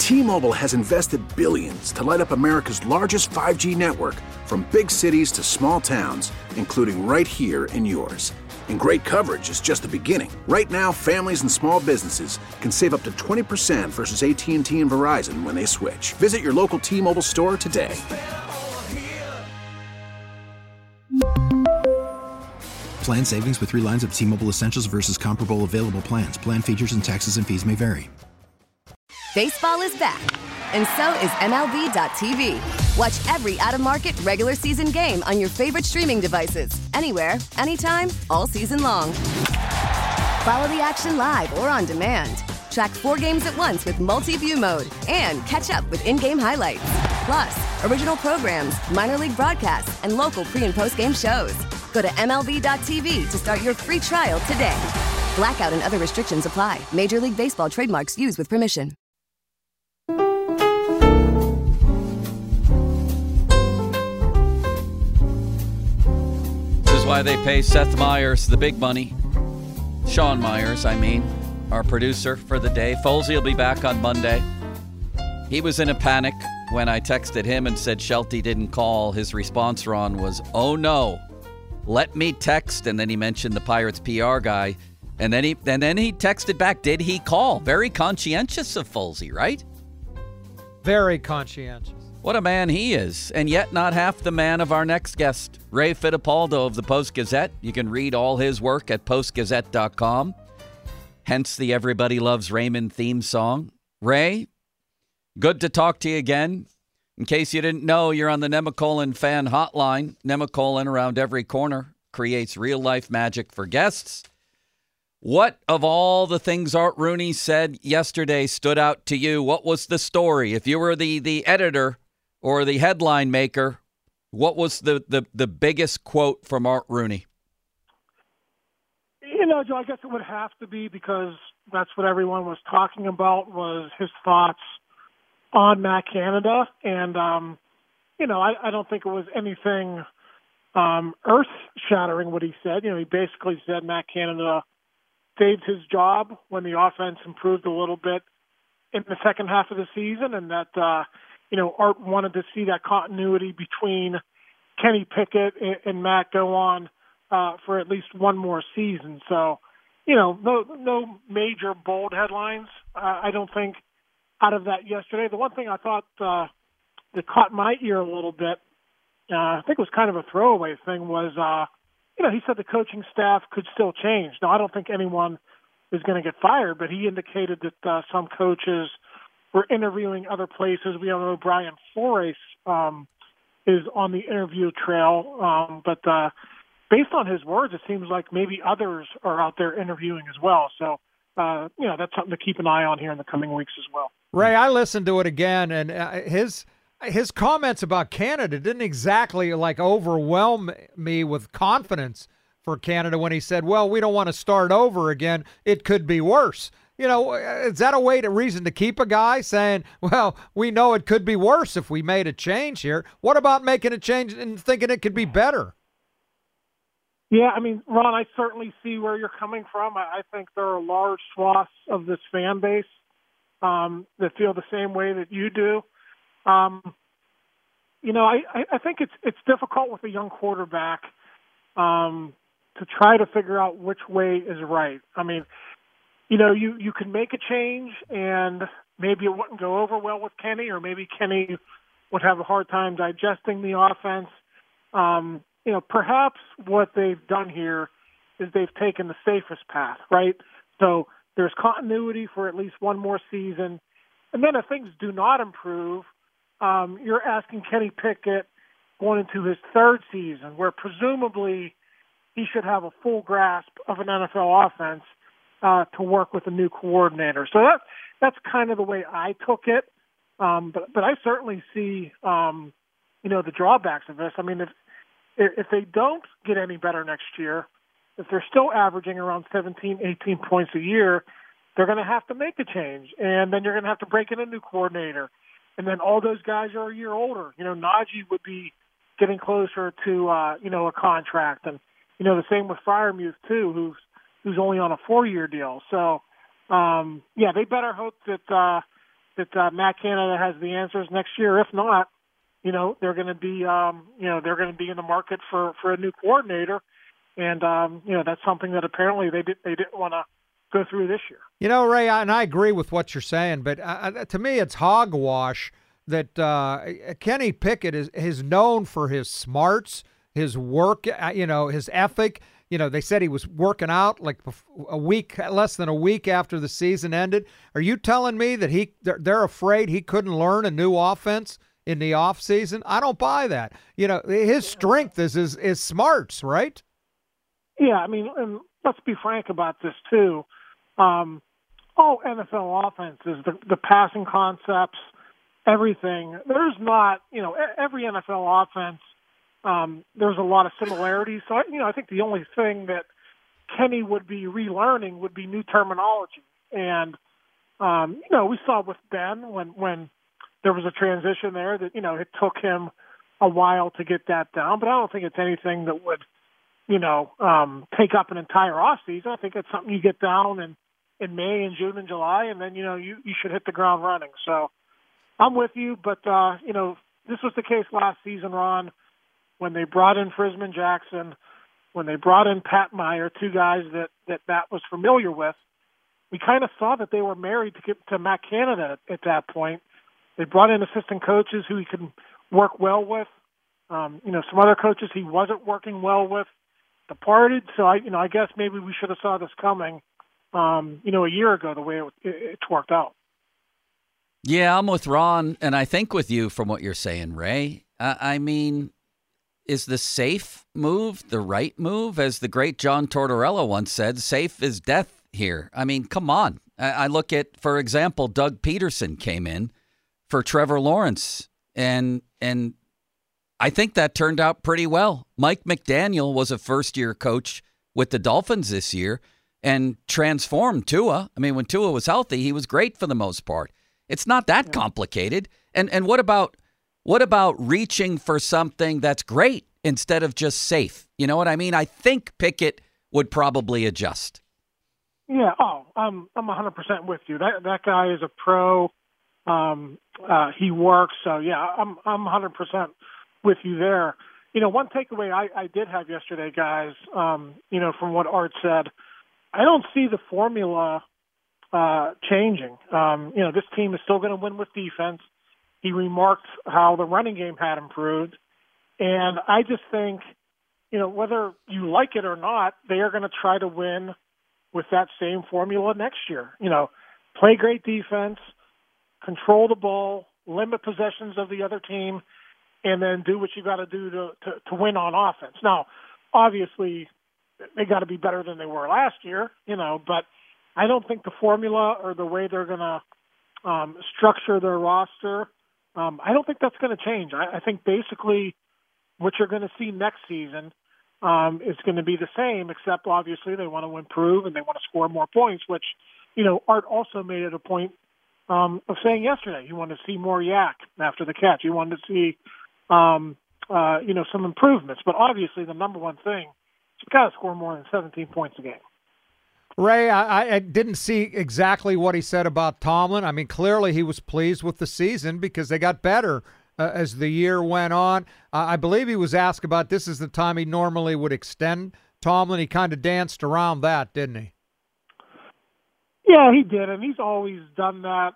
T-Mobile has invested billions to light up America's largest 5G network, from big cities to small towns, including right here in yours. And great coverage is just the beginning. Right now, families and small businesses can save up to 20% versus AT&T and Verizon when they switch. Visit your local T-Mobile store today. Plan savings with 3 lines of T-Mobile Essentials versus comparable available plans. Plan features and taxes and fees may vary. Baseball is back, and so is MLB.tv. Watch every out-of-market regular season game on your favorite streaming devices, anywhere, anytime, all season long. Follow the action live or on demand. Track 4 games at once with multi-view mode and catch up with in-game highlights. Plus, original programs, minor league broadcasts, and local pre- and post-game shows. Go to MLB.tv to start your free trial today. Blackout and other restrictions apply. Major League Baseball trademarks used with permission. This is why they pay Seth Meyers the big money. Sean Myers, our producer for the day. Folsey will be back on Monday. He was in a panic when I texted him and said Shelty didn't call. His response, Ron, was, "Oh no, let me text." And then he mentioned the Pirates PR guy. And then he texted back, did he call? Very conscientious of Folsey, right? Very conscientious. What a man he is, and yet not half the man of our next guest, Ray Fittipaldo of the Post-Gazette. You can read all his work at postgazette.com, hence the Everybody Loves Raymond theme song. Ray, good to talk to you again. In case you didn't know, you're on the Nemacolin fan hotline. Nemacolin, around every corner, creates real-life magic for guests. What of all the things Art Rooney said yesterday stood out to you? What was the story? If you were the editor or the headline maker, what was the biggest quote from Art Rooney? Joe, I guess it would have to be, because that's what everyone was talking about, was his thoughts on Matt Canada. And, I don't think it was anything earth-shattering what he said. He basically said Matt Canada saved his job when the offense improved a little bit in the second half of the season, and that, Art wanted to see that continuity between Kenny Pickett and Matt go on for at least one more season. So, no major bold headlines, I don't think, out of that yesterday. The one thing I thought that caught my ear a little bit, I think it was kind of a throwaway thing, was he said the coaching staff could still change. Now, I don't think anyone is going to get fired, but he indicated that some coaches were interviewing other places. We all know Brian Flores is on the interview trail, but based on his words, it seems like maybe others are out there interviewing as well. So, that's something to keep an eye on here in the coming weeks as well. Ray, I listened to it again, and his comments about Canada didn't exactly overwhelm me with confidence for Canada when he said, well, we don't want to start over again. It could be worse. Is that a reason to keep a guy saying, well, we know it could be worse if we made a change here? What about making a change and thinking it could be better? Yeah, Ron, I certainly see where you're coming from. I think there are large swaths of this fan base that feel the same way that you do. I think it's difficult with a young quarterback to try to figure out which way is right. You can make a change and maybe it wouldn't go over well with Kenny, or maybe Kenny would have a hard time digesting the offense. Perhaps what they've done here is they've taken the safest path, right? So there's continuity for at least one more season. And then if things do not improve, you're asking Kenny Pickett going into his third season, where presumably he should have a full grasp of an NFL offense to work with a new coordinator. So that's kind of the way I took it. But I certainly see, the drawbacks of this. If they don't get any better next year, if they're still averaging around 17, 18 points a year, they're going to have to make a change. And then you're going to have to break in a new coordinator. And then all those guys are a year older. Najee would be getting closer to, a contract. And, the same with Freiermuth, too, who's only on a 4-year deal. So, they better hope that that Matt Canada has the answers next year. If not, they're going to be, they're going to be in the market for a new coordinator, and that's something that apparently they didn't want to go through this year. Ray, and I agree with what you're saying, but to me, it's hogwash that Kenny Pickett is known for his smarts, his work, his ethic. They said he was working out like less than a week after the season ended. Are you telling me that they're afraid he couldn't learn a new offense in the off season? I don't buy that. His strength is his smarts, right? Yeah, and let's be frank about this too. All NFL offenses, the passing concepts, everything. There's not, every NFL offense. There's a lot of similarities. So, I think the only thing that Kenny would be relearning would be new terminology. And, we saw with Ben when there was a transition there that, it took him a while to get that down. But I don't think it's anything that would, take up an entire offseason. I think it's something you get down in May and June and July, and then, you should hit the ground running. So I'm with you. But, this was the case last season, Ron, when they brought in Frisman Jackson, when they brought in Pat Meyer, two guys that Matt was familiar with. We kind of saw that they were married to Matt Canada at that point. They brought in assistant coaches who he could work well with. Some other coaches he wasn't working well with departed. So I guess maybe we should have saw this coming, a year ago, the way it's worked out. Yeah, I'm with Ron, and I think with you from what you're saying, Ray. Is the safe move the right move? As the great John Tortorella once said, safe is death here. Come on. I look at, for example, Doug Peterson came in for Trevor Lawrence, and I think that turned out pretty well. Mike McDaniel was a first-year coach with the Dolphins this year and transformed Tua. When Tua was healthy, he was great for the most part. It's not that complicated. And what about reaching for something that's great instead of just safe? You know what I mean? I think Pickett would probably adjust. Yeah. I'm 100% with you. That guy is a pro. He works. So yeah, I'm 100% with you there. One takeaway I did have yesterday, guys, from what Art said, I don't see the formula changing. This team is still going to win with defense. He remarked how the running game had improved. And I just think, whether you like it or not, they are going to try to win with that same formula next year. Play great defense, control the ball, limit possessions of the other team, and then do what you got to do to win on offense. Now, obviously, they got to be better than they were last year, but I don't think the formula or the way they're going to structure their roster, I don't think that's going to change. I think basically what you're going to see next season is going to be the same, except obviously they want to improve and they want to score more points, which, Art also made it a point of saying yesterday. He wanted to see more yak after the catch. He wanted to see, some improvements. But obviously the number one thing is you've got to score more than 17 points a game. Ray, I didn't see exactly what he said about Tomlin. Clearly he was pleased with the season because they got better as the year went on. I believe he was asked about this is the time he normally would extend Tomlin. He kind of danced around that, didn't he? Yeah, he did, and he's always done that,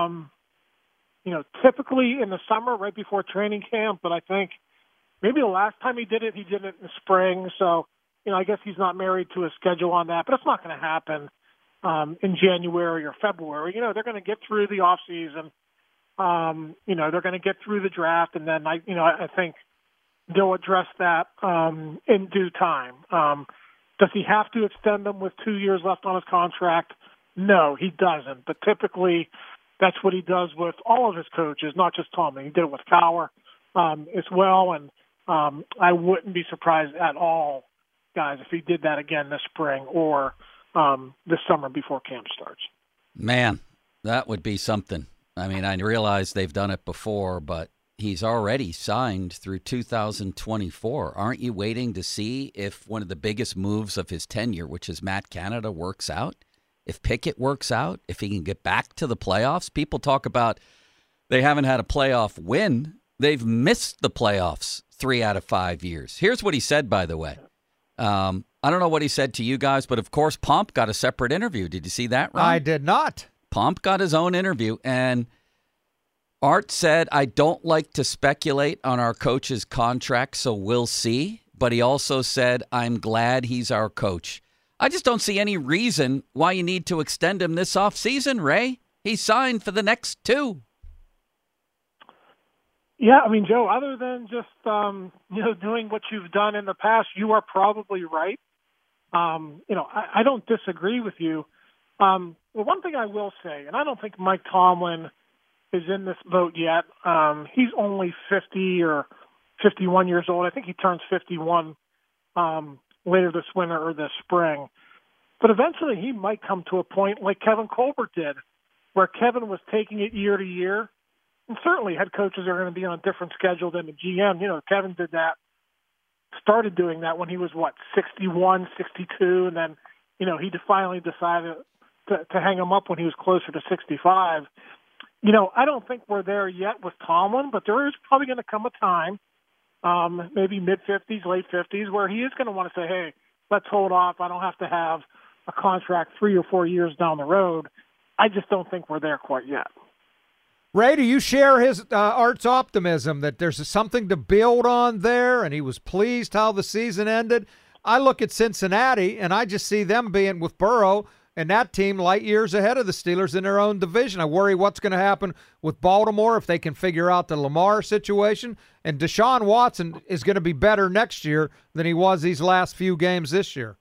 typically in the summer right before training camp, but I think maybe the last time he did it in the spring, so I guess he's not married to a schedule on that, but it's not going to happen in January or February. They're going to get through the off season. They're going to get through the draft, and then I think they'll address that in due time. Does he have to extend them with 2 years left on his contract? No, he doesn't. But typically, that's what he does with all of his coaches, not just Tomlin. He did it with Cowher as well, and I wouldn't be surprised at all, guys, if he did that again this spring or this summer before camp starts. Man, that would be something. I realize they've done it before, but he's already signed through 2024. Aren't you waiting to see if one of the biggest moves of his tenure, which is Matt Canada, works out? If Pickett works out, if he can get back to the playoffs, people talk about they haven't had a playoff win. They've missed the playoffs 3 out of 5 years. Here's what he said, by the way. I don't know what he said to you guys, but of course, Pomp got a separate interview. Did you see that, Ron? I did not. Pomp got his own interview, and Art said, I don't like to speculate on our coach's contract, so we'll see. But he also said, I'm glad he's our coach. I just don't see any reason why you need to extend him this offseason, Ray. He's signed for the next 2. Yeah, I mean, Joe, other than just, doing what you've done in the past, you are probably right. I don't disagree with you. Well, one thing I will say, and I don't think Mike Tomlin is in this boat yet. He's only 50 or 51 years old. I think he turns 51 later this winter or this spring. But eventually he might come to a point like Kevin Colbert did, where Kevin was taking it year to year. And certainly head coaches are going to be on a different schedule than the GM. Kevin did that, started doing that when he was, 61, 62, and then, he finally decided to hang him up when he was closer to 65. I don't think we're there yet with Tomlin, but there is probably going to come a time, maybe mid-50s, late 50s, where he is going to want to say, hey, let's hold off. I don't have to have a contract 3 or 4 years down the road. I just don't think we're there quite yet. Ray, do you share his Art's optimism that there's something to build on there, and he was pleased how the season ended? I look at Cincinnati, and I just see them being with Burrow and that team light years ahead of the Steelers in their own division. I worry what's going to happen with Baltimore if they can figure out the Lamar situation. And Deshaun Watson is going to be better next year than he was these last few games this year.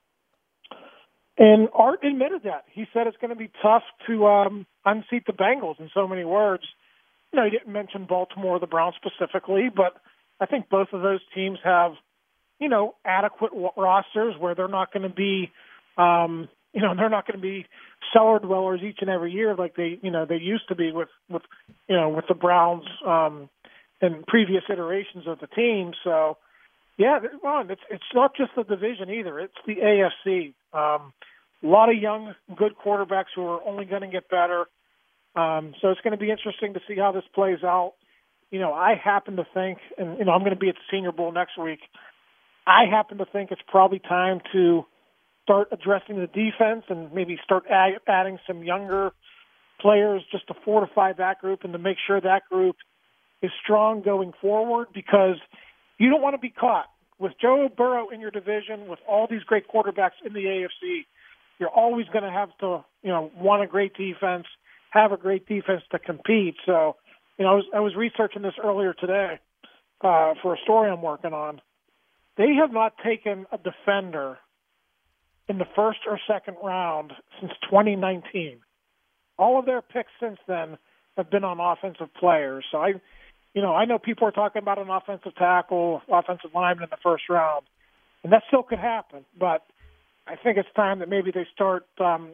And Art admitted that. He said it's going to be tough to unseat the Bengals in so many words. He didn't mention Baltimore or the Browns specifically, but I think both of those teams have, adequate rosters where they're not going to be, they're not going to be cellar dwellers each and every year like they used to be with the Browns and previous iterations of the team. So, yeah, Ron, it's not just the division either. It's the AFC. A lot of young, good quarterbacks who are only going to get better. So it's going to be interesting to see how this plays out. I happen to think, and, I'm going to be at the Senior Bowl next week, I happen to think it's probably time to start addressing the defense and maybe start adding some younger players just to fortify that group and to make sure that group is strong going forward, because you don't want to be caught with Joe Burrow in your division with all these great quarterbacks in the AFC. You're always going to have to, want a great defense, have a great defense to compete. So, I was researching this earlier today for a story I'm working on. They have not taken a defender in the first or second round since 2019. All of their picks since then have been on offensive players. So I know people are talking about an offensive tackle, offensive lineman in the first round, and that still could happen. But I think it's time that maybe they start,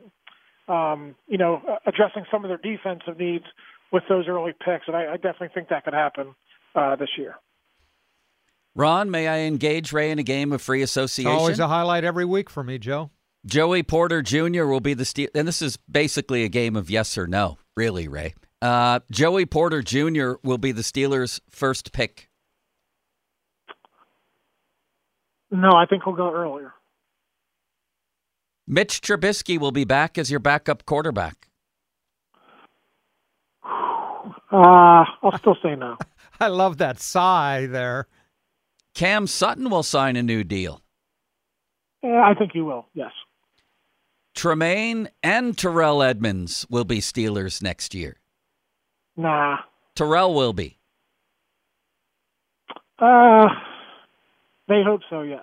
addressing some of their defensive needs with those early picks, and I definitely think that could happen this year. Ron, may I engage Ray in a game of free association? It's always a highlight every week for me, Joe. Joey Porter Jr. will be the and this is basically a game of yes or no, really, Ray. Joey Porter Jr. will be the Steelers' first pick. No, I think he'll go earlier. Mitch Trubisky will be back as your backup quarterback. I'll still say no. I love that sigh there. Cam Sutton will sign a new deal. Yeah, I think he will, yes. Tremaine and Terrell Edmonds will be Steelers next year. Nah. Terrell will be. They hope so, yes.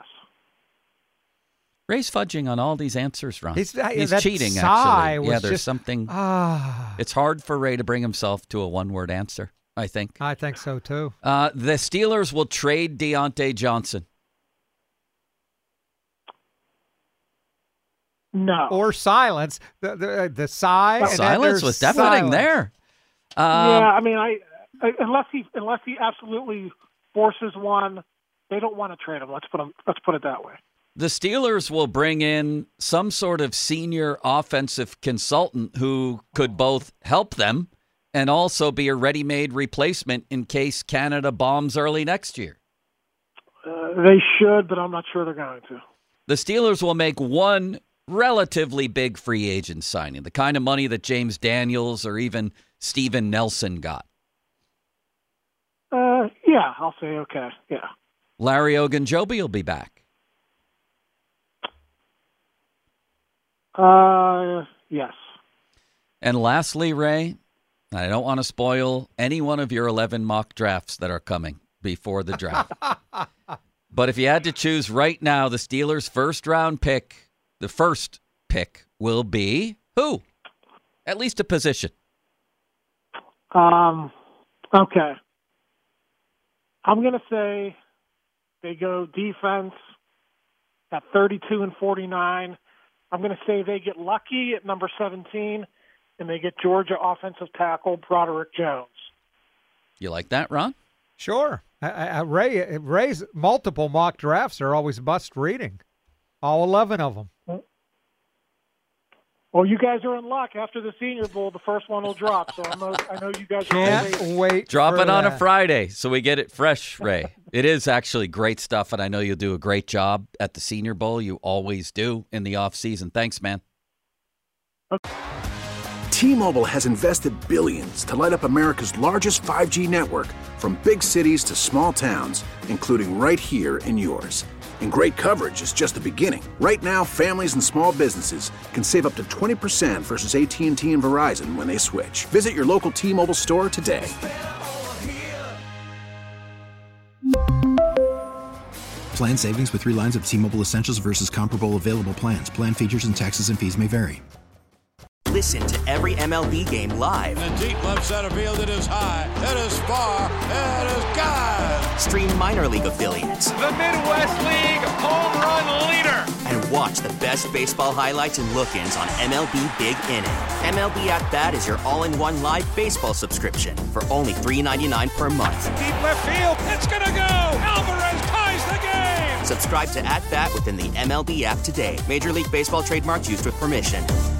Ray's fudging on all these answers, Ron. He's that cheating, sigh actually. was There's just, something. It's hard for Ray to bring himself to a one-word answer, I think. I think so, too. The Steelers will trade Deontay Johnson. No. Or silence. The sigh. Well, silence was deafening there. Yeah, I mean, unless he absolutely forces one, they don't want to trade him. Let's put it that way. The Steelers will bring in some sort of senior offensive consultant who could both help them and also be a ready-made replacement in case Canada bombs early next year. They should, but I'm not sure they're going to. The Steelers will make one relatively big free agent signing, the kind of money that James Daniels or even Steven Nelson got. Yeah, I'll say okay, yeah. Larry Ogunjobi will be back. Yes. And lastly, Ray, I don't want to spoil any one of your 11 mock drafts that are coming before the draft. But if you had to choose right now, the Steelers' first-round pick, the first pick will be who? At least a position. Okay. I'm going to say they go defense at 32 and 49. I'm going to say they get lucky at number 17, and they get Georgia offensive tackle Broderick Jones. You like that, Ron? Sure. Ray's multiple mock drafts are always must reading. All 11 of them. Well, you guys are in luck. After the Senior Bowl, the first one will drop. So I know you guys can't wait. Drop it on a Friday so we get it fresh, Ray. It is actually great stuff, and I know you'll do a great job at the Senior Bowl. You always do in the off season. Thanks, man. Okay. T-Mobile has invested billions to light up America's largest 5G network, from big cities to small towns, including right here in yours. And great coverage is just the beginning. Right now, families and small businesses can save up to 20% versus AT&T and Verizon when they switch. Visit your local T-Mobile store today. Plan savings with 3 lines of T-Mobile Essentials versus comparable available plans. Plan features and taxes and fees may vary. Listen to every MLB game live. In the deep left center field, it is high, it is far, it is gone. Stream minor league affiliates. The Midwest League home run leader. And watch the best baseball highlights and look-ins on MLB Big Inning. MLB At Bat is your all-in-one live baseball subscription for only $3.99 per month. Deep left field, it's gonna go. Alvarez ties the game. Subscribe to At Bat within the MLB app today. Major League Baseball trademarks used with permission.